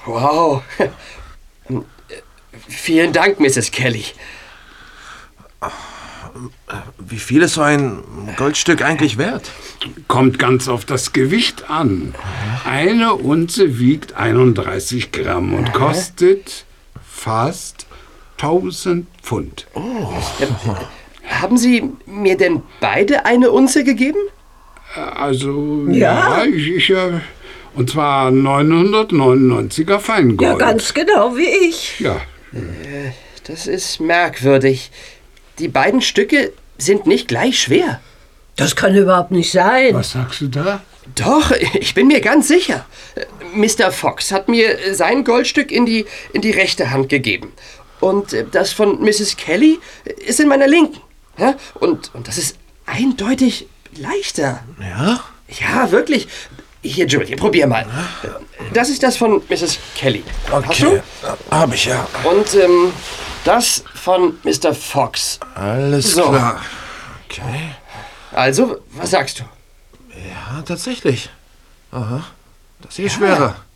Wow. Vielen Dank, Mrs. Kelly. Wie viel ist so ein Goldstück eigentlich wert? Kommt ganz auf das Gewicht an. Eine Unze wiegt 31 Gramm und kostet fast 1000 Pfund. Oh. Haben Sie mir denn beide eine Unze gegeben? Also, ja und zwar 999er Feingold. Ja, ganz genau wie ich. Ja. Das ist merkwürdig. Die beiden Stücke sind nicht gleich schwer. Das kann überhaupt nicht sein. Was sagst du da? Doch, ich bin mir ganz sicher. Mr. Fox hat mir sein Goldstück in die rechte Hand gegeben. Und das von Mrs. Kelly ist in meiner linken. Ja? Und das ist eindeutig leichter. Ja? Ja, wirklich. Hier, Julie, probier mal. Das ist das von Mrs. Kelly. Okay, hast du? Hab ich ja. Und das von Mr. Fox. Alles klar. Okay. Also, was sagst du? Ja, tatsächlich. Aha, das hier ist schwerer.